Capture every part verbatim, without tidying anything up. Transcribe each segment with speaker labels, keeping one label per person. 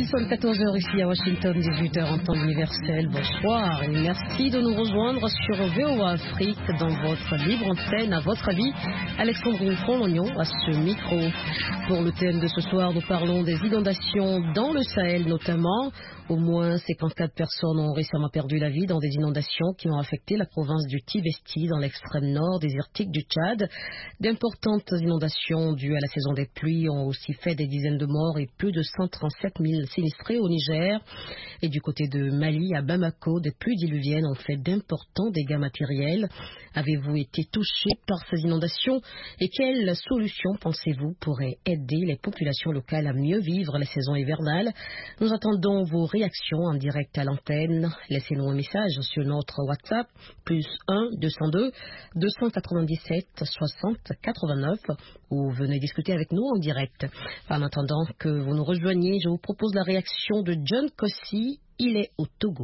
Speaker 1: sonne quatorze heures ici à Washington, dix-huit heures en temps universel. Bonsoir et merci de nous rejoindre sur V O A Afrique dans votre libre antenne. À votre avis, Alexandrine Front-Lognon à ce micro. Pour le thème de ce soir, nous parlons des inondations dans le Sahel notamment. Au moins cinquante-quatre personnes ont récemment perdu la vie dans des inondations qui ont affecté la province du Tibesti dans l'extrême nord désertique du Tchad. D'importantes inondations dues à la saison des pluies ont aussi fait des dizaines de morts et plus de cent trente-sept mille sinistrés au Niger. Et du côté de Mali, à Bamako, des pluies diluviennes ont fait d'importants dégâts matériels. Avez-vous été touché par ces inondations et quelles solutions pensez-vous pourraient aider les populations locales à mieux vivre la saison hivernale? Nous attendons vos réactions en direct à l'antenne. Laissez-nous un message sur notre WhatsApp, plus un deux cent deux deux cent quatre-vingt-dix-sept soixante quatre-vingt-neuf, ou venez discuter avec nous en direct. En attendant que vous nous rejoigniez, je vous propose la réaction de John Kossi. Il est au Togo.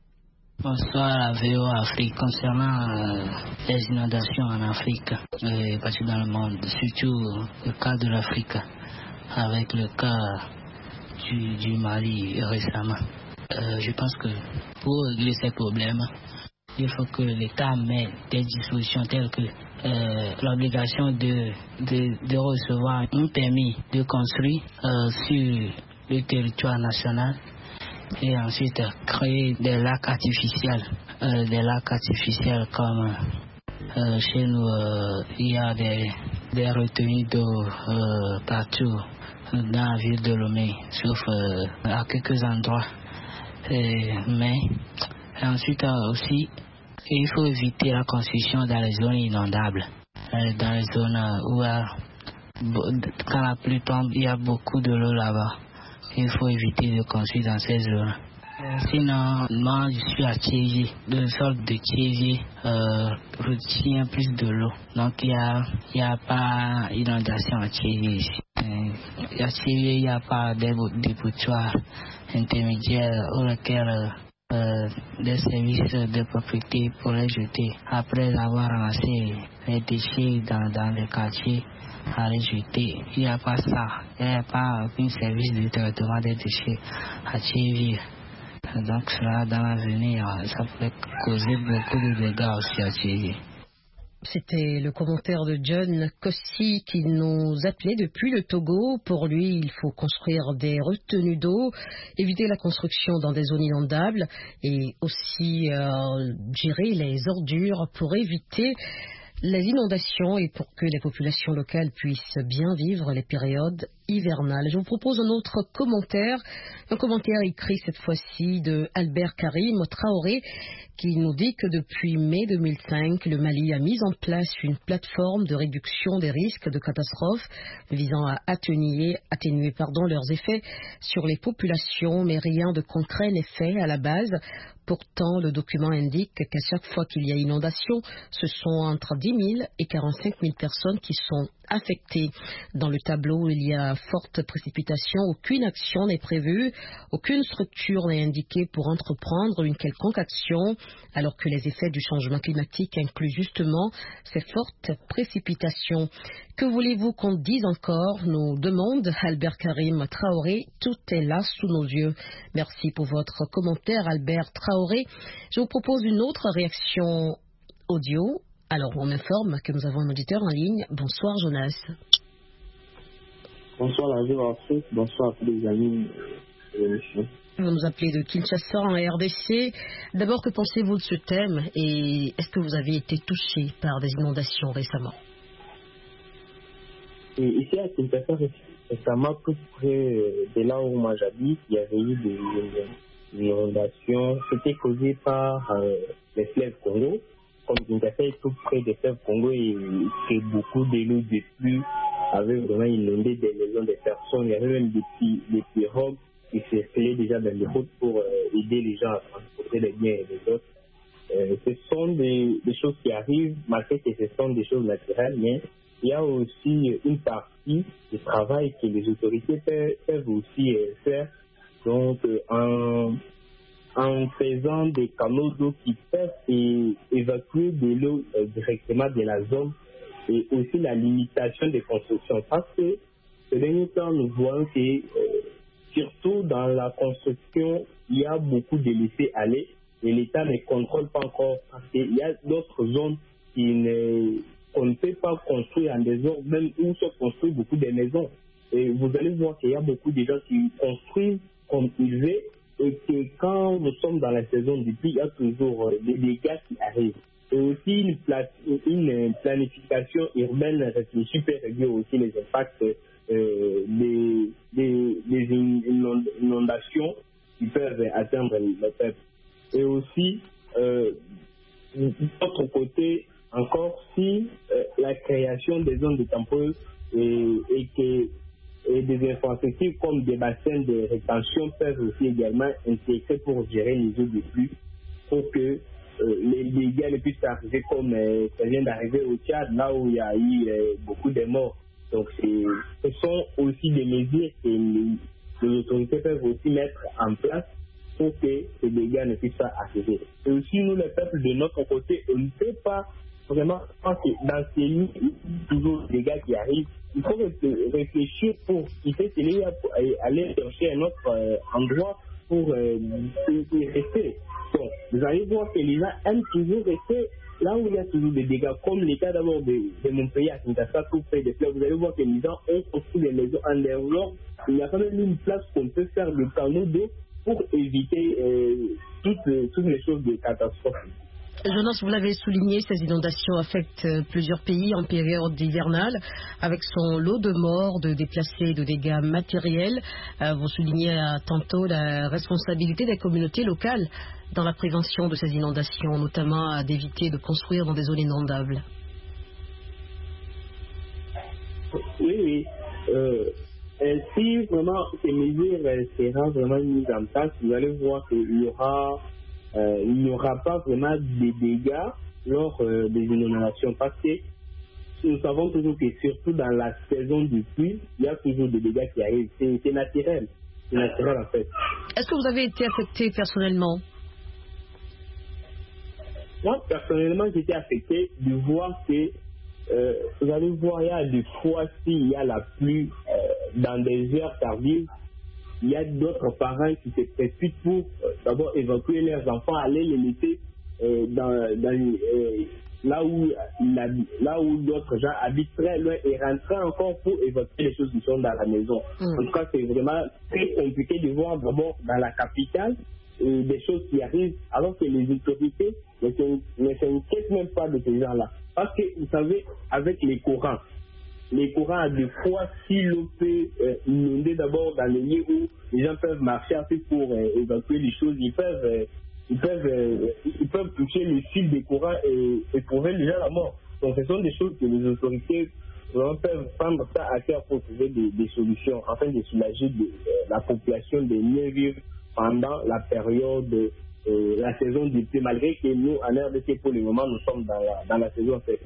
Speaker 2: Bonsoir à V O A Afrique. Concernant euh, les inondations en Afrique, euh, partout dans le monde, surtout le cas de l'Afrique, avec le cas du, du Mali récemment. Euh, je pense que pour régler ces problèmes, il faut que l'État mette des dispositions telles que euh, l'obligation de, de, de recevoir un permis de construire euh, sur le territoire national et ensuite créer des lacs artificiels, euh, des lacs artificiels comme euh, chez nous, euh, il y a des, des retenues d'eau euh, partout dans la ville de Lomé, sauf euh, à quelques endroits. Et, mais ensuite euh, aussi, il faut éviter la construction dans les zones inondables, euh, dans les zones où euh, quand la pluie tombe, il y a beaucoup de l'eau là-bas. Il faut éviter de construire dans ces zones. Euh, sinon, moi je suis à Thiévier, de sorte de Thiévier euh, retient plus de l'eau. Donc il n'y a, y a pas inondation à Thiévier ici. Euh, à Thiévier, il n'y a pas de dépotoir intermédiaire au lequel euh, des services de propriété pourraient jeter après avoir ramassé les déchets dans, dans les quartiers. À les jeter. Il n'y a pas ça. Il n'y a pas aucun service de traitement des déchets à Thiévier. Donc cela, dans l'avenir, ça pourrait causer beaucoup de dégâts aussi à Thiévier.
Speaker 1: C'était le commentaire de John Kossi qui nous appelait depuis le Togo. Pour lui, il faut construire des retenues d'eau, éviter la construction dans des zones inondables et aussi euh, gérer les ordures pour éviter les inondations et pour que les populations locales puissent bien vivre les périodes hivernales. Je vous propose un autre commentaire, un commentaire écrit cette fois-ci de Albert Karim Traoré qui nous dit que depuis mai deux mille cinq, le Mali a mis en place une plateforme de réduction des risques de catastrophes visant à atténuer, atténuer pardon, leurs effets sur les populations, mais rien de concret n'est fait à la base. Pourtant, le document indique qu'à chaque fois qu'il y a inondation, ce sont entre dix mille et quarante-cinq mille personnes qui sont affectées. Dans le tableau, il y a forte précipitation, aucune action n'est prévue, aucune structure n'est indiquée pour entreprendre une quelconque action, alors que les effets du changement climatique incluent justement ces fortes précipitations. Que voulez-vous qu'on dise encore, nous demande Albert Karim Traoré. Tout est là sous nos yeux. Merci pour votre commentaire, Albert Traoré. Je vous propose une autre réaction audio. Alors, on m'informe que nous avons un auditeur en ligne. Bonsoir, Jonas.
Speaker 3: Bonsoir, la vie en Afrique. Bonsoir à tous les amis de l'émission.
Speaker 1: Vous nous appelez de Kinshasa en R D C. D'abord, que pensez-vous de ce thème et est-ce que vous avez été touché par des inondations récemment?
Speaker 3: Et ici à Kinshasa, récemment, tout près de là où moi j'habite, il y avait eu des inondations. C'était causé par euh, les fleuves Congo. Comme Kinshasa est tout près des fleuves Congo et que beaucoup de l'eau de pluie avaient vraiment inondé des maisons des personnes. Il y avait même des, petits, des pirogues qui circulaient déjà dans les routes pour euh, aider les gens à transporter les biens et les autres. Euh, ce sont des, des choses qui arrivent, malgré que ce sont des choses naturelles, mais il y a aussi une partie du travail que les autorités peuvent, peuvent aussi euh, faire. Donc, euh, en, en faisant des canaux d'eau qui peuvent é, évacuer de l'eau euh, directement de la zone et aussi la limitation des constructions. Parce que ce dernier temps, nous voyons que euh, surtout dans la construction, il y a beaucoup de laisser-aller et l'État ne contrôle pas encore parce qu'il y a d'autres zones qui ne, qu'on ne peut pas construire en désordre, même où se construisent beaucoup de maisons. Et vous allez voir qu'il y a beaucoup de gens qui construisent comme ils veulent et que quand nous sommes dans la saison du pluie, il y a toujours des dégâts qui arrivent. Et aussi une, pla- une planification urbaine réfléchie peut réduire aussi les impacts euh, des, des, des inondations qui peuvent atteindre le peuple. Et aussi, euh, d'autre côté, encore si euh, la création des zones de tampons et, et que et des infrastructures comme des bassins de rétention peuvent aussi également intégrer pour gérer les eaux de pluie pour que euh, les dégâts ne puissent arriver comme euh, ça vient d'arriver au Tchad, là où il y a eu euh, beaucoup de morts. Donc c'est, ce sont aussi des mesures que les, les autorités peuvent aussi mettre en place pour que ces dégâts ne puissent pas arriver. Et aussi nous, les peuples de notre côté, on ne peut pas vraiment penser dans ces lignes toujours des dégâts qui arrivent. Il faut réfléchir pour quitter ces lignes et aller chercher un autre euh, endroit pour euh, y rester. Donc, vous allez voir que les gens aiment toujours rester là où il y a toujours des dégâts, comme le cas d'abord de, de Montpellier à Kinshasa, tout près des fleuves. Vous allez voir que les gens ont construit des maisons en dehors. Il y a quand même une place qu'on peut faire le canot d'eau pour éviter euh, toutes, toutes les choses de catastrophe.
Speaker 1: Jonas, vous l'avez souligné, ces inondations affectent plusieurs pays en période hivernale, avec son lot de morts, de déplacés, de dégâts matériels. Euh, vous soulignez euh, tantôt la responsabilité des communautés locales dans la prévention de ces inondations, notamment euh, d'éviter de construire dans des zones inondables.
Speaker 3: Oui, oui. Euh, si vraiment ces mesures euh, seront vraiment mises en place, vous allez voir qu'il y aura Euh, il n'y aura pas vraiment de dégâts lors euh, des inondations parce que nous savons toujours que surtout dans la saison du pluie, il y a toujours des dégâts qui arrivent. C'est, c'est naturel. C'est naturel en fait.
Speaker 1: Est-ce que vous avez été affecté personnellement?
Speaker 3: Moi, personnellement, j'étais affecté de voir que euh, vous allez voir, il y a des fois s'il y a la pluie euh, dans des heures tardives, il y a d'autres parents qui se précipitent pour euh, d'abord évacuer leurs enfants, aller les laisser euh, dans, dans, euh, là où, là où d'autres gens habitent très loin et rentrer encore pour évacuer les choses qui sont dans la maison. Mmh. En tout cas, c'est vraiment très compliqué de voir d'abord dans la capitale euh, des choses qui arrivent alors que les autorités ne s'inquiètent même pas de ces gens-là. Parce que, vous savez, avec les courants, les courants, à des fois, si l'eau peut euh, inonder d'abord dans les lieux où les gens peuvent marcher ensuite pour euh, évacuer les choses, ils peuvent, euh, ils, peuvent, euh, ils peuvent toucher le fil des courants et, et trouver les gens à mort. Donc, ce sont des choses que les autorités vraiment peuvent prendre ça à cœur pour trouver des, des solutions afin de soulager de, euh, la population de mieux vivre pendant la période, euh, la saison du pluie, malgré que nous, en R D C, pour le moment, nous sommes dans la, dans la saison fait.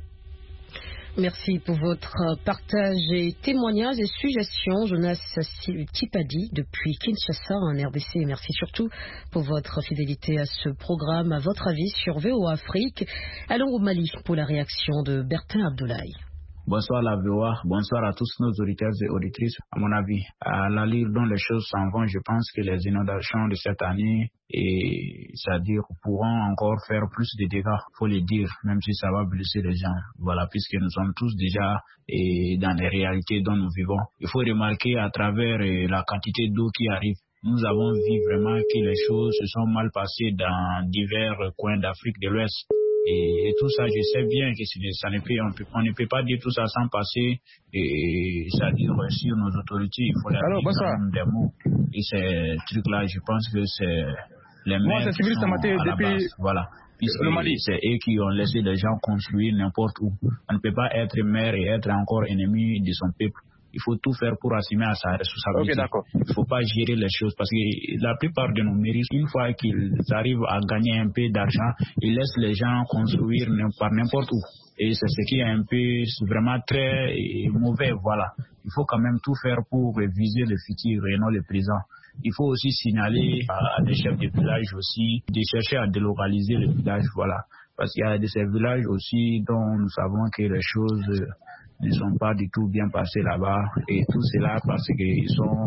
Speaker 1: Merci pour votre partage et témoignages et suggestions, Jonas Tipadi depuis Kinshasa en R D C. Merci surtout pour votre fidélité à ce programme, à votre avis sur V O A Afrique. Allons au Mali pour la réaction de Bertin Abdoulaye.
Speaker 4: Bonsoir la V O A, bonsoir à tous nos auditeurs et auditrices. À mon avis, à la lire dont les choses s'en vont, je pense que les inondations de cette année, et c'est-à-dire pourront encore faire plus de dégâts, faut le dire, même si ça va blesser les gens. Voilà, puisque nous sommes tous déjà et dans les réalités dont nous vivons. Il faut remarquer à travers la quantité d'eau qui arrive. Nous avons vu vraiment que les choses se sont mal passées dans divers coins d'Afrique de l'Ouest. Et, et tout ça, je sais bien que ça ne peut, on, peut, on ne peut pas dire tout ça sans passer, et c'est-à-dire sur nos autorités, il faut y avoir des mots. Et ces trucs-là, je pense que c'est les maires qui sont à la base. Voilà. Puisque c'est eux qui ont laissé les gens construire n'importe où. On ne peut pas être maire et être encore ennemi de son peuple. Il faut tout faire pour assumer à sa responsabilité. Okay, il ne faut pas gérer les choses parce que la plupart de nos mairies, une fois qu'ils arrivent à gagner un peu d'argent, ils laissent les gens construire par n'importe où. Et c'est ce qui est un peu vraiment très mauvais. Voilà. Il faut quand même tout faire pour viser le futur et non le présent. Il faut aussi signaler à des chefs de village aussi de chercher à délocaliser le village. Voilà. Parce qu'il y a de ces villages aussi dont nous savons que les choses ne sont pas du tout bien passées là-bas, et tout cela parce qu'ils sont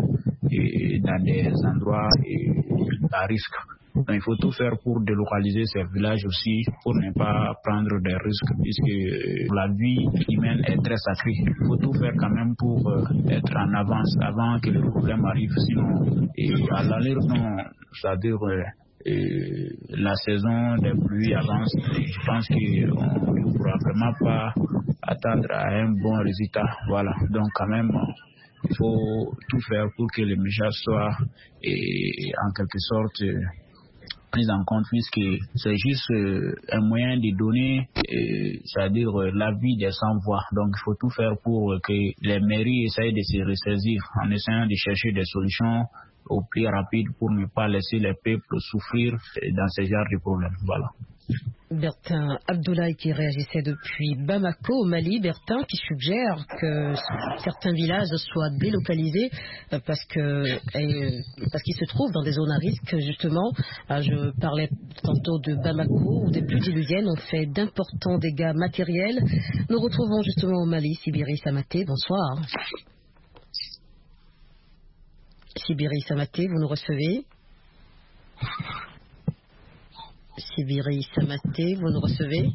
Speaker 4: et dans des endroits et, à risque. Donc, il faut tout faire pour délocaliser ces villages aussi, pour ne pas prendre des risques, puisque la vie humaine est très sacrée. Il faut tout faire quand même pour euh, être en avance avant que le problème arrive. Sinon, et à l'allure, c'est-à-dire euh, et la saison des pluies avance, je pense qu'on ne pourra vraiment pas attendre à un bon résultat. Voilà, donc quand même, il faut tout faire pour que le message soit et, en quelque sorte pris en compte, puisque c'est juste euh, un moyen de donner, euh, c'est-à-dire euh, l'avis des sans-voix. Donc il faut tout faire pour euh, que les mairies essayent de se ressaisir en essayant de chercher des solutions au plus rapide pour ne pas laisser les peuples souffrir dans ce genre de problèmes. Voilà.
Speaker 1: Bertin Abdoulaye qui réagissait depuis Bamako au Mali. Bertin qui suggère que certains villages soient délocalisés parce que parce qu'ils se trouvent dans des zones à risque. Justement, je parlais tantôt de Bamako où des pluies diluviennes ont fait d'importants dégâts matériels. Nous retrouvons justement au Mali Sibiri Samaté. Bonsoir. Sibiri Samaté, vous nous recevez? Sibiri Samaté, vous nous recevez?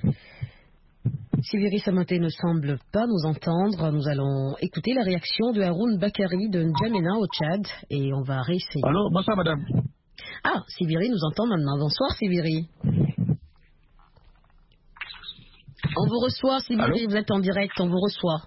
Speaker 1: Sibiri Samaté ne semble pas nous entendre. Nous allons écouter la réaction de Haroun Bakari de N'Djamena au Tchad et on va réessayer.
Speaker 5: Allô, bonsoir madame.
Speaker 1: Ah, Sibiri nous entend maintenant. Bonsoir Sibiri. On vous reçoit Sibiri, Allô? Vous êtes en direct, on vous reçoit.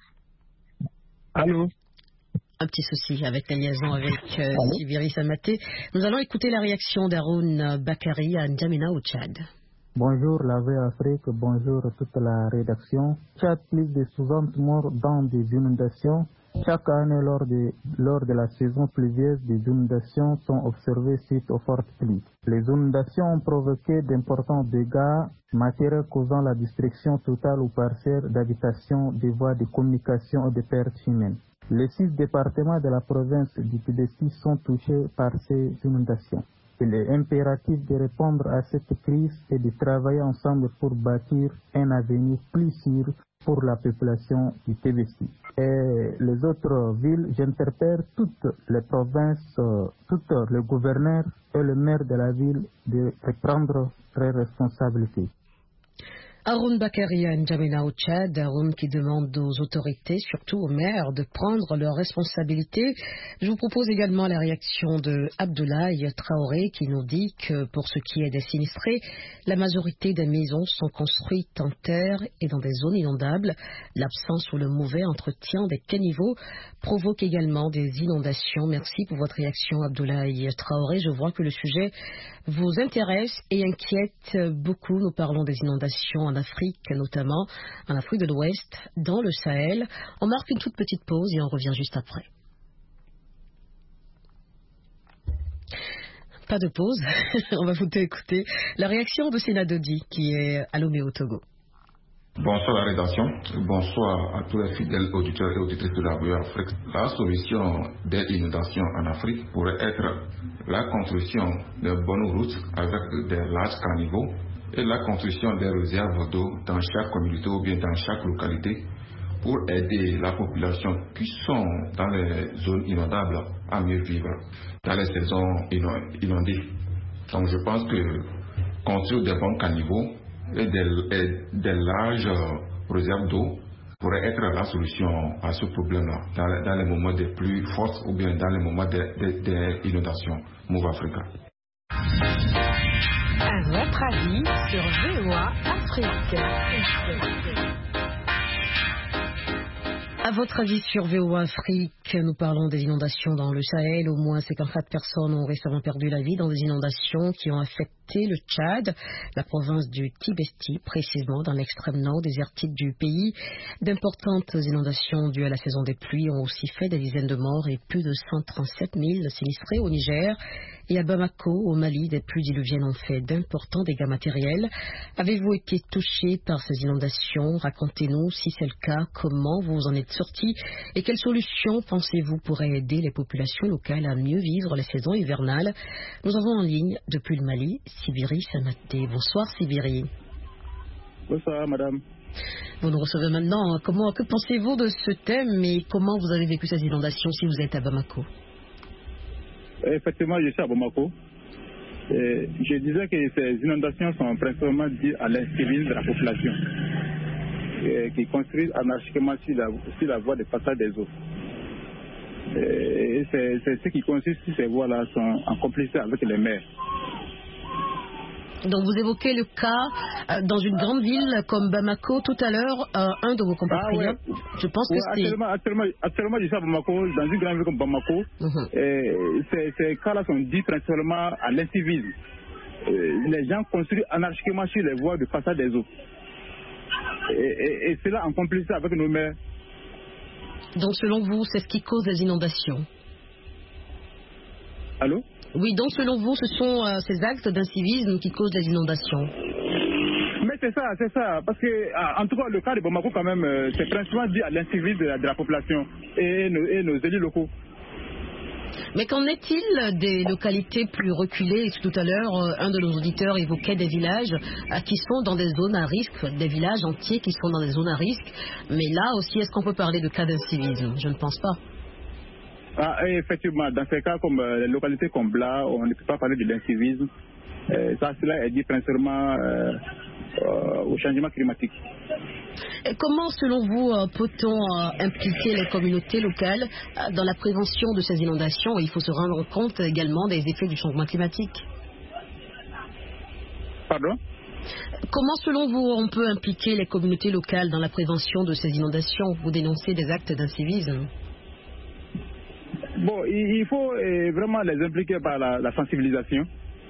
Speaker 5: Allô?
Speaker 1: Un petit souci avec la liaison avec euh, Sibiri Samaté. Nous allons écouter la réaction d'Haroun Bakari à N'Djamena au Tchad.
Speaker 6: Bonjour la V Afrique, bonjour toute la rédaction. Tchad, plus de soixante morts dans des inondations. Chaque année lors de, lors de la saison pluvieuse, des inondations sont observées suite aux fortes pluies. Les inondations ont provoqué d'importants dégâts matériels causant la destruction totale ou partielle d'habitations, des voies de communication et des pertes humaines. Les six départements de la province du P D C sont touchés par ces inondations. Il est impératif de répondre à cette crise et de travailler ensemble pour bâtir un avenir plus sûr pour la population du P D C. Et les autres villes, j'interpelle toutes les provinces, tous les gouverneurs et le maire de la ville de prendre leurs responsabilités.
Speaker 1: Haroun Bakari à N'Djamena au Tchad, Haroun qui demande aux autorités, surtout aux maires, de prendre leurs responsabilités. Je vous propose également la réaction de Abdoulaye Traoré qui nous dit que pour ce qui est des sinistrés, la majorité des maisons sont construites en terre et dans des zones inondables. L'absence ou le mauvais entretien des caniveaux provoque également des inondations. Merci pour votre réaction Abdoulaye Traoré. Je vois que le sujet vous intéresse et inquiète beaucoup. Nous parlons des inondations en Afrique, notamment en Afrique de l'Ouest, dans le Sahel. On marque une toute petite pause et on revient juste après. Pas de pause, on va vous écouter la réaction de Sina Dodi qui est à Lomé au Togo.
Speaker 7: Bonsoir la rédaction, bonsoir à tous les fidèles auditeurs et auditrices de la V O A Afrique. La solution des inondations en Afrique pourrait être la construction de bonnes routes avec des larges caniveaux et la construction des réserves d'eau dans chaque communauté ou bien dans chaque localité pour aider la population qui sont dans les zones inondables à mieux vivre dans les saisons inondées. Donc je pense que construire des bons caniveaux et des, et des larges réserves d'eau pourrait être la solution à ce problème-là dans, dans les moments des pluies fortes ou bien dans les moments des, des, des inondations. Move Africa.
Speaker 8: À votre avis sur V O A Afrique.
Speaker 1: À votre avis sur V O A Afrique, nous parlons des inondations dans le Sahel. Au moins cinquante-quatre personnes ont récemment perdu la vie dans des inondations qui ont affecté le Tchad, la province du Tibesti, précisément dans l'extrême nord désertique du pays. D'importantes inondations dues à la saison des pluies ont aussi fait des dizaines de morts et plus de cent trente-sept mille sinistrés au Niger. Et à Bamako, au Mali, des pluies diluviennes ont fait d'importants dégâts matériels. Avez-vous été touché par ces inondations? Racontez-nous, si c'est le cas, comment vous en êtes sorti et quelles solutions pensez-vous pourraient aider les populations locales à mieux vivre les saisons hivernales? Nous avons en ligne, depuis le Mali, Sibiri Samaté. Bonsoir Sibiri.
Speaker 5: Bonsoir madame.
Speaker 1: Vous nous recevez maintenant. Comment, que pensez-vous de ce thème et comment vous avez vécu ces inondations si vous êtes à Bamako?
Speaker 5: effectivement, je suis à Bamako. Et je disais que ces inondations sont principalement dues à l'incivisme de la population et qui construit anarchiquement sur la, sur la voie de passage des eaux. Et c'est, c'est ce qui consiste si ces voies-là sont en complicité avec les maires.
Speaker 1: Donc vous évoquez le cas euh, dans une grande ville comme Bamako tout à l'heure, euh, un de vos compatriotes, ah ouais. je pense que
Speaker 5: ouais,
Speaker 1: c'est...
Speaker 5: Actuellement, actuellement, actuellement, je suis à Bamako, dans une grande ville comme Bamako. Mm-hmm. Et ces, ces cas-là sont dus principalement à l'incivisme. Les gens construisent anarchiquement sur les voies de passage des eaux. Et, et, et cela en complicité avec nos maires.
Speaker 1: Donc selon vous, c'est ce qui cause les inondations?
Speaker 5: Allô?
Speaker 1: Oui, donc selon vous, ce sont euh, ces actes d'incivisme qui causent les inondations.
Speaker 5: Mais c'est ça, c'est ça. Parce que, en tout cas, le cas de Bamako, quand même, euh, c'est principalement dû à l'incivisme de, de la population et nos, et nos élus locaux.
Speaker 1: Mais qu'en est-il des localités plus reculées? Tout à l'heure, euh, un de nos auditeurs évoquait des villages euh, qui sont dans des zones à risque, des villages entiers qui sont dans des zones à risque. Mais là aussi, est-ce qu'on peut parler de cas d'incivisme? Je ne pense pas.
Speaker 5: Ah, effectivement, dans ces cas comme euh, les localités comme Bla, on ne peut pas parler de l'incivisme. Euh, ça, cela est dit principalement euh, euh, au changement climatique.
Speaker 1: Et comment, selon vous, euh, peut-on euh, impliquer les communautés locales euh, dans la prévention de ces inondations? Il faut se rendre compte également des effets du changement climatique.
Speaker 5: Pardon?
Speaker 1: Comment, selon vous, on peut impliquer les communautés locales dans la prévention de ces inondations? Vous dénoncez des actes d'incivisme.
Speaker 5: Bon, il faut euh, vraiment les impliquer par la, la sensibilisation,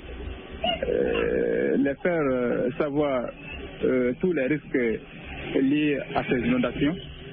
Speaker 5: euh, les faire euh, savoir euh, tous les risques liés à ces inondations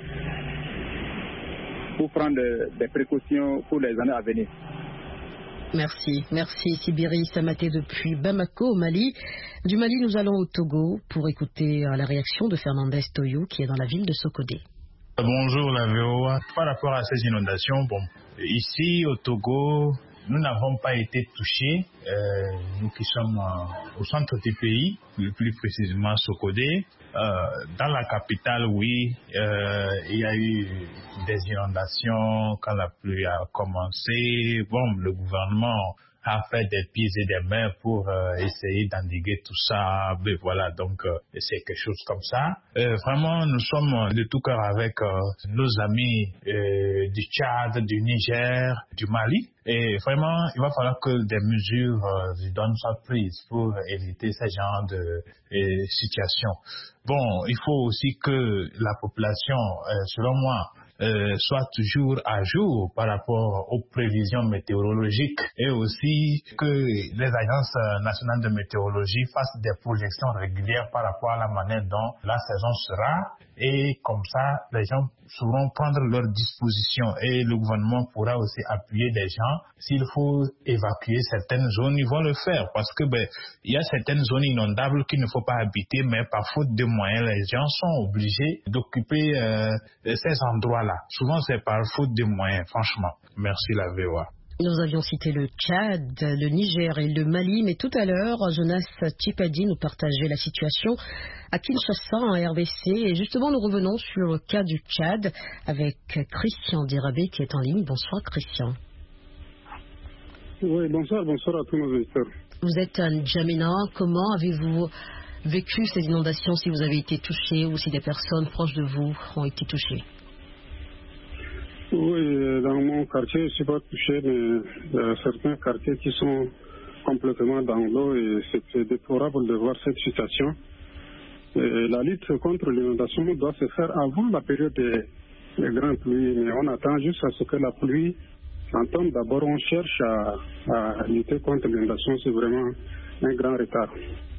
Speaker 5: pour prendre des, des précautions pour les années à venir.
Speaker 1: Merci, merci Sibiri Samaté depuis Bamako au Mali. Du Mali, nous allons au Togo pour écouter la réaction de Fernandez Toyo qui est dans la ville de Sokodé.
Speaker 9: Bonjour la V O A. Par rapport à ces inondations, bon, ici au Togo, nous n'avons pas été touchés. Euh, nous qui sommes euh, au centre du pays, plus précisément Sokodé. Euh, dans la capitale, oui, euh, il y a eu des inondations quand la pluie a commencé. Bon, le gouvernement a fait des pieds et des mains pour euh, essayer d'endiguer tout ça. Mais voilà, donc euh, c'est quelque chose comme ça. Euh, vraiment, nous sommes de tout cœur avec euh, nos amis euh, du Tchad, du Niger, du Mali. Et vraiment, il va falloir que des mesures euh, donnent soient prises pour éviter ce genre de euh, situation. Bon, il faut aussi que la population, euh, selon moi, Euh, soit toujours à jour par rapport aux prévisions météorologiques et aussi que les agences nationales de météorologie fassent des projections régulières par rapport à la manière dont la saison sera et comme ça les gens sauront prendre leurs dispositions et le gouvernement pourra aussi appuyer les gens. S'il faut évacuer certaines zones, ils vont le faire parce que ben il y a certaines zones inondables qu'il ne faut pas habiter, mais par faute de moyens, les gens sont obligés d'occuper euh, ces endroits-là. Souvent, c'est par faute de moyens, franchement. Merci la V O A.
Speaker 1: Nous avions cité le Tchad, le Niger et le Mali, mais tout à l'heure, Jonas Tchipadi nous partageait la situation à Kinshasa, en R D C. Et justement, nous revenons sur le cas du Tchad avec Christian Dirabé qui est en ligne. Bonsoir Christian.
Speaker 10: Oui, bonsoir, bonsoir à tous nos auditeurs.
Speaker 1: Vous êtes à N'Djamena. Comment avez-vous vécu ces inondations, si vous avez été touché ou si des personnes proches de vous ont été touchées?
Speaker 10: Oui, dans mon quartier, je ne suis pas touché, mais il y a certains quartiers qui sont complètement dans l'eau et c'est déplorable de voir cette situation. Et la lutte contre l'inondation doit se faire avant la période des, des grandes pluies, mais on attend juste à ce que la pluie s'entende. D'abord, on cherche à, à lutter contre l'inondation, c'est vraiment un grand retard.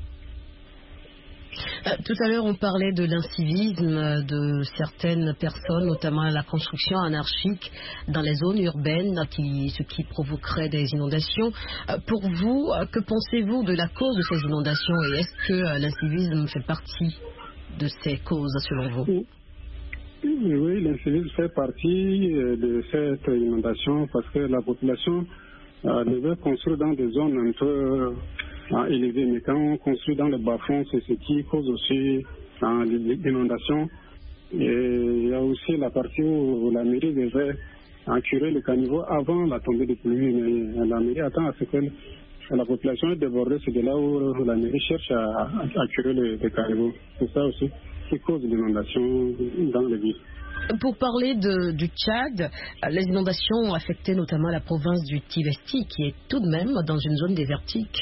Speaker 1: Euh, tout à l'heure, on parlait de l'incivisme de certaines personnes, notamment la construction anarchique dans les zones urbaines, qui, ce qui provoquerait des inondations. Euh, pour vous, euh, que pensez-vous de la cause de ces inondations et est-ce que euh, l'incivisme fait partie de ces causes, selon vous?
Speaker 10: Oui, oui l'incivisme fait partie de cette inondation parce que la population euh, devait construire dans des zones un peu à élevé, mais quand on construit dans le bas-fond, c'est ce qui cause aussi hein, l'inondation. Et il y a aussi la partie où la mairie devait à curer les caniveaux avant la tombée des pluies. Mais la mairie attend à ce que la population est débordée, c'est de là où la mairie cherche à, à, à curer les, les caniveaux. C'est ça aussi qui cause l'inondation dans les villes.
Speaker 1: Pour parler de, du Tchad, les inondations ont affecté notamment la province du Tivesti, qui est tout de même dans une zone désertique.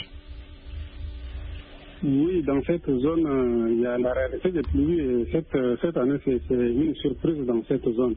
Speaker 10: Oui, dans cette zone, euh, il y a la réalité des pluies et cette, cette année, c'est, c'est une surprise dans cette zone.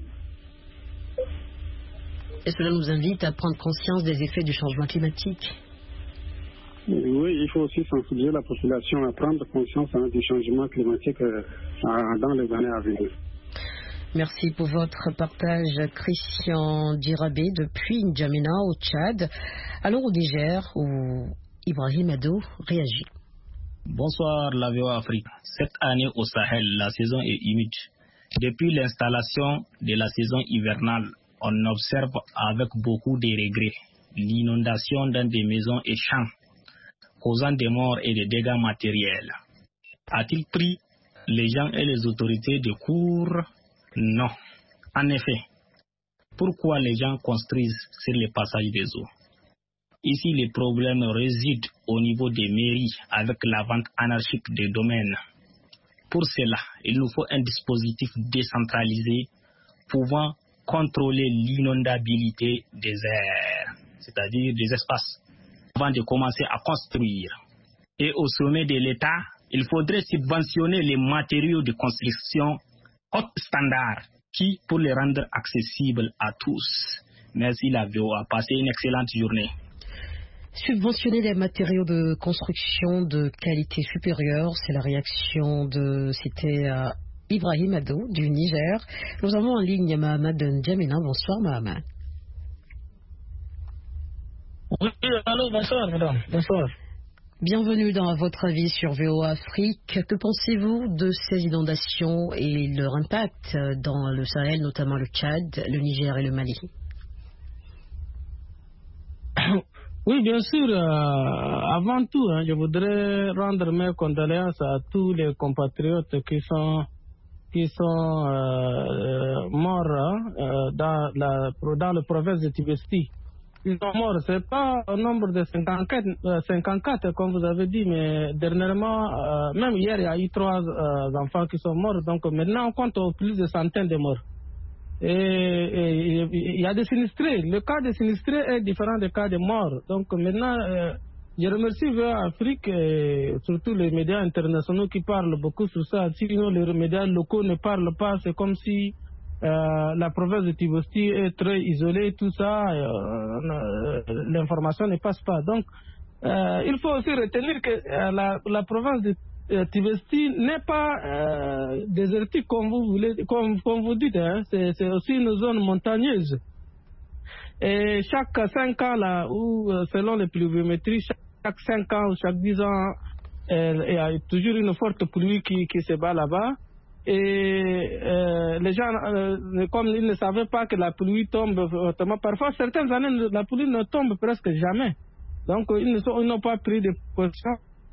Speaker 1: Et cela nous invite à prendre conscience des effets du changement climatique.
Speaker 10: Oui, il faut aussi sensibiliser la population à prendre conscience hein, du changement climatique euh, dans les années à venir.
Speaker 1: Merci pour votre partage, Christian Dirabé, depuis N'Djamena au Tchad. Alors au Niger, où Ibrahim Ado réagit.
Speaker 11: Bonsoir, la V O A Afrique. Cette année au Sahel, la saison est humide. Depuis l'installation de la saison hivernale, on observe avec beaucoup de regrets l'inondation dans des maisons et champs, causant des morts et des dégâts matériels. A-t-il pris les gens et les autorités de court? Non. En effet, pourquoi les gens construisent sur les passages des eaux? Ici, les problèmes résident au niveau des mairies avec la vente anarchique des domaines. Pour cela, il nous faut un dispositif décentralisé pouvant contrôler l'inondabilité des aires, c'est-à-dire des espaces, avant de commencer à construire. Et au sommet de l'État, il faudrait subventionner les matériaux de construction haut standard, qui pour les rendre accessibles à tous. Merci la V O A, passez une excellente journée.
Speaker 1: Subventionner les matériaux de construction de qualité supérieure, c'est la réaction de, c'était euh, Ibrahim Ado du Niger. Nous avons en ligne Mahamad N'Djamena. Bonsoir Mahamad.
Speaker 12: Oui, allô, bonsoir madame, bonsoir.
Speaker 1: Bienvenue dans votre avis sur V O A Afrique. Que pensez-vous de ces inondations et leur impact dans le Sahel, notamment le Tchad, le Niger et le Mali?
Speaker 12: Oui, bien sûr. Euh, avant tout, hein, je voudrais rendre mes condoléances à tous les compatriotes qui sont qui sont euh, morts hein, euh, dans la dans le province de Tivesti. Ils sont morts. C'est pas un nombre de cinquante-quatre, euh, cinquante-quatre comme vous avez dit, mais dernièrement, euh, même hier, il y a eu trois euh, enfants qui sont morts. Donc maintenant, on compte plus de centaines de morts. Et il y a des sinistrés. Le cas des sinistrés est différent du cas des morts. Donc maintenant, euh, je remercie V O A Afrique et surtout les médias internationaux qui parlent beaucoup sur ça. Sinon, les médias locaux ne parlent pas. C'est comme si euh, la province de Tivesti est très isolée, tout ça. Euh, l'information ne passe pas. Donc, euh, il faut aussi retenir que euh, la, la province de Euh, Tivesti n'est pas euh, désertique comme vous voulez, comme, comme vous dites, hein. c'est, c'est aussi une zone montagneuse. Et chaque cinq ans là, où euh, selon les pluviométries, chaque, chaque cinq ans ou chaque dix ans, euh, il y a toujours une forte pluie qui, qui se bat là-bas. Et euh, les gens, euh, comme ils ne savaient pas que la pluie tombe, euh, parfois certaines années la pluie ne tombe presque jamais. Donc ils, ne sont, ils n'ont pas pris de précautions.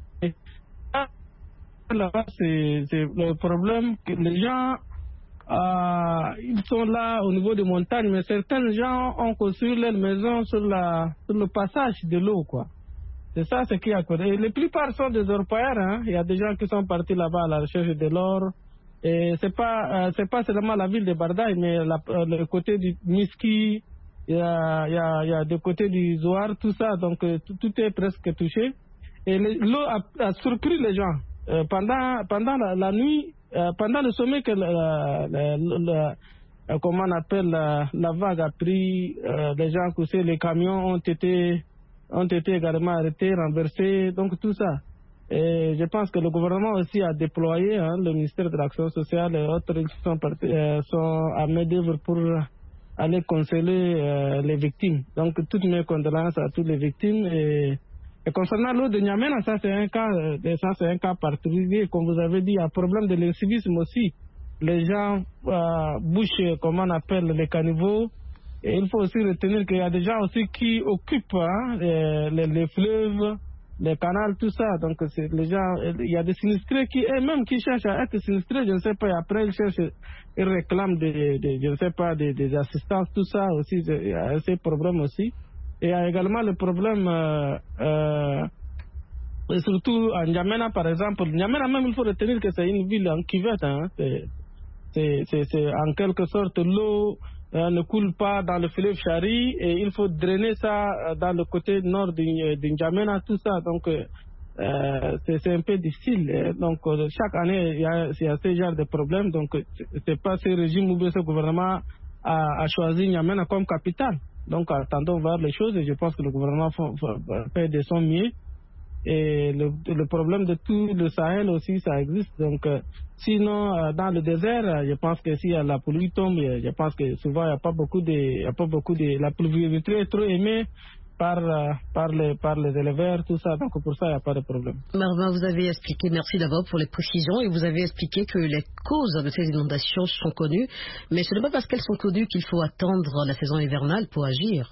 Speaker 12: Là, c'est, c'est le problème que les gens, euh, ils sont là au niveau des montagnes, mais certains gens ont construit leur maison sur, la, sur le passage de l'eau, quoi. C'est ça ce qui a côté. Et la plupart sont des orpailleurs, hein. Il y a des gens qui sont partis là-bas à la recherche de l'or. Et c'est pas, euh, c'est pas seulement la ville de Bardaï, mais la, euh, le côté du Miski, il y a, il y a, il y a du côté du Zouar, tout ça. Donc euh, tout, tout est presque touché. Et le, l'eau a, a surpris les gens. Euh, pendant pendant la, la nuit, euh, pendant le sommet que la, la, la, la, comment on appelle la, la vague a pris, euh, les gens couchés, les camions ont été ont été également arrêtés, renversés, donc tout ça. Et je pense que le gouvernement aussi a déployé, hein, le ministère de l'Action sociale et autres qui sont, partis, euh, sont à main d'œuvre pour aller consoler euh, les victimes. Donc toutes mes condoléances à toutes les victimes. Et Et concernant l'eau de N'Djamena, ça c'est un cas, ça c'est un cas particulier. Comme vous avez dit, il y a un problème de l'incivisme aussi. Les gens euh, bouchent, comment on appelle, les caniveaux. Et il faut aussi retenir qu'il y a des gens aussi qui occupent hein, les, les, les fleuves les canaux, tout ça. Donc, c'est les gens, il y a des sinistrés qui, eux-mêmes, qui cherchent à être sinistrés, je ne sais pas, et après, ils cherchent, ils réclament des, des je ne sais pas, des, des assistances, tout ça aussi, il y a ces problèmes aussi. Et il y a également le problème, euh, euh, et surtout à N'Djamena, par exemple. N'Djamena, même, il faut retenir que c'est une ville en cuvette, hein. C'est en quelque sorte l'eau euh, ne coule pas dans le fleuve Chari et il faut drainer ça euh, dans le côté nord de N'Djamena, tout ça. Donc, euh, c'est un peu difficile. Donc, euh, chaque année, il y a, il y a ce genre de problème. Donc, c'est pas ce régime ou bien ce gouvernement a, a choisi N'Djamena comme capitale. Donc, attendons voir les choses et je pense que le gouvernement fait de son mieux. Et le, le problème de tout le Sahel aussi, ça existe. Donc, euh, sinon, euh, dans le désert, je pense que si la pluie tombe, je pense que souvent, il n'y a pas beaucoup de, il y a pas beaucoup de, la pluviométrie est trop aimée par, euh, par, les, par les éleveurs, tout ça. Donc, pour ça, il n'y a pas de problème.
Speaker 1: Marvin, vous avez expliqué, merci d'abord pour les précisions, et vous avez expliqué que les causes de ces inondations sont connues, mais ce n'est pas parce qu'elles sont connues qu'il faut attendre la saison hivernale pour agir.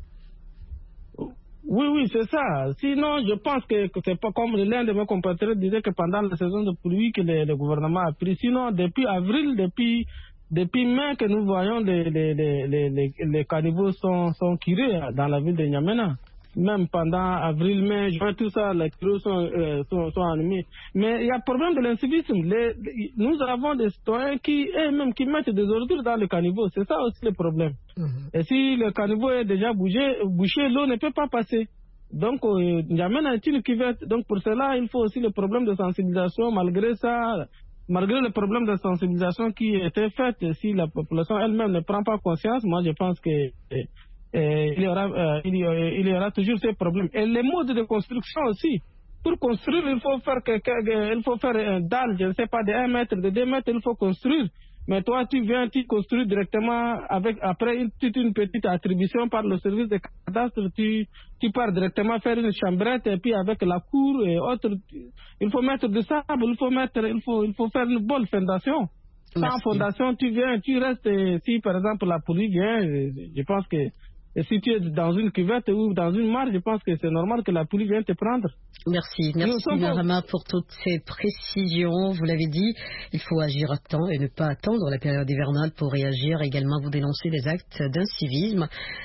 Speaker 12: Oui, oui, c'est ça. Sinon, je pense que, que c'est pas comme l'un de mes compatriotes disait que pendant la saison de pluie que le, le gouvernement a pris. Sinon, depuis avril, depuis, depuis mai que nous voyons les, les, les, les, les, les caniveaux sont, sont curés dans la ville de N'Djamena. Même pendant avril, mai, juin, tout ça, les caniveaux sont, euh, sont, sont animés. Mais il y a le problème de l'incivisme. Nous avons des citoyens qui, eux-mêmes, qui mettent des ordures dans le caniveau. C'est ça aussi le problème. Mm-hmm. Et si le caniveau est déjà bougé, bouché, l'eau ne peut pas passer. Donc, euh, N'Djamena est une cuvette. Donc, pour cela, il faut aussi le problème de sensibilisation. Malgré ça, malgré le problème de sensibilisation qui était fait, si la population elle-même ne prend pas conscience, moi, je pense que euh, euh, il, y aura, euh, il, y aura, il y aura toujours ces problèmes. Et les modes de construction aussi. Pour construire, il faut faire, que, que, il faut faire un dalle, je ne sais pas, de un mètre, de deux mètres, il faut construire. Mais toi, tu viens, tu construis directement avec, après une, une petite attribution par le service de cadastre, tu, tu pars directement faire une chambrette et puis avec la cour et autres, il faut mettre du sable, il faut mettre, il faut, il faut faire une bonne fondation. Sans fondation, tu viens, tu restes, si par exemple la pluie vient, je pense que et si tu es dans une cuvette ou dans une mare, je pense que c'est normal que la pluie vienne te prendre.
Speaker 1: Merci, merci Marama pour toutes ces précisions. Vous l'avez dit, il faut agir à temps et ne pas attendre la période hivernale pour réagir. Également, vous dénoncez les actes d'incivisme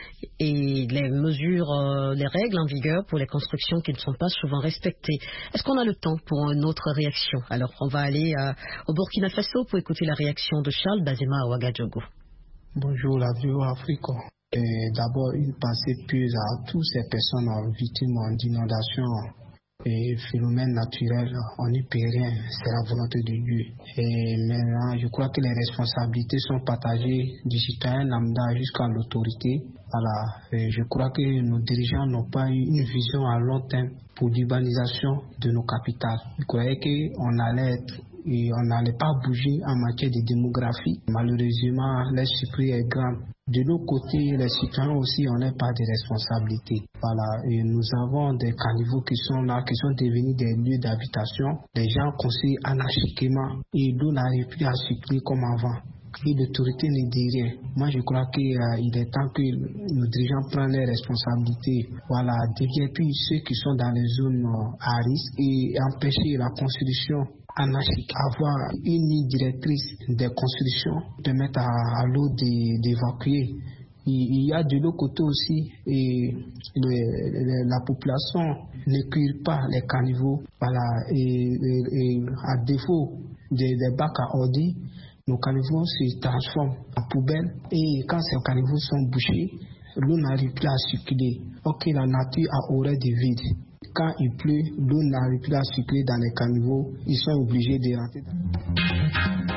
Speaker 1: et les mesures, euh, les règles en vigueur pour les constructions qui ne sont pas souvent respectées. Est-ce qu'on a le temps pour une autre réaction? Alors, on va aller euh, au Burkina Faso pour écouter la réaction de Charles Bazema à Ouagadougou.
Speaker 13: Bonjour, la V O A Afrique. D'abord, une pensée pieuse à toutes ces personnes victimes d'inondations et phénomènes naturels. On n'y peut rien, c'est la volonté de Dieu. Et maintenant, je crois que les responsabilités sont partagées du citoyen lambda jusqu'à l'autorité. Voilà. Et je crois que nos dirigeants n'ont pas eu une vision à long terme pour l'urbanisation de nos capitales. Ils croyaient qu'on allait être et on n'allait pas bouger en matière de démographie. Malheureusement, l'esprit est grand. De l'autre côté, les citoyens aussi, on n'a pas de responsabilité. Voilà, et nous avons des caniveaux qui sont là, qui sont devenus des lieux d'habitation. Les gens construisent anarchiquement et l'eau n'arrive plus à circuler comme avant. Et l'autorité ne dit rien. Moi, je crois qu'il euh, est temps que nos dirigeants prennent leurs responsabilités. Voilà, dévier ceux qui sont dans les zones euh, à risque et empêcher la construction anarchique, avoir une ligne directrice des constructions, permettre à, à l'eau d'évacuer. Il, il y a de l'autre côté aussi, et le, le, la population ne cuire pas les caniveaux. Voilà, et, et, et à défaut des, des bacs à ordures, nos caniveaux se transforment en poubelles et quand ces caniveaux sont bouchés, l'eau n'arrive plus à circuler. Ok, la nature a horreur du vide. Quand il pleut, l'eau n'arrive plus à circuler dans les caniveaux, ils sont obligés de rentrer dans...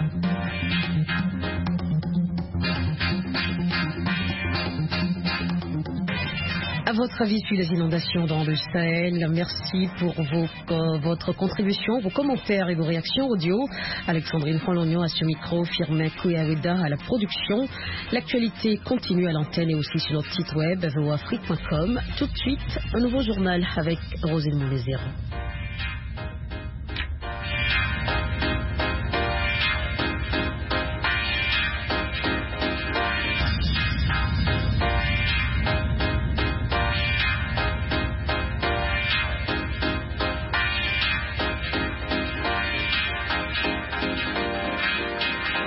Speaker 1: À votre avis sur les inondations dans le Sahel, merci pour vos, euh, votre contribution, vos commentaires et vos réactions audio. Alexandrine Rolognon à ce micro, Firmin Kouyaoueda à la production. L'actualité continue à l'antenne et aussi sur notre site web v o afrique point com. Tout de suite, un nouveau journal avec Rosine Moulezero.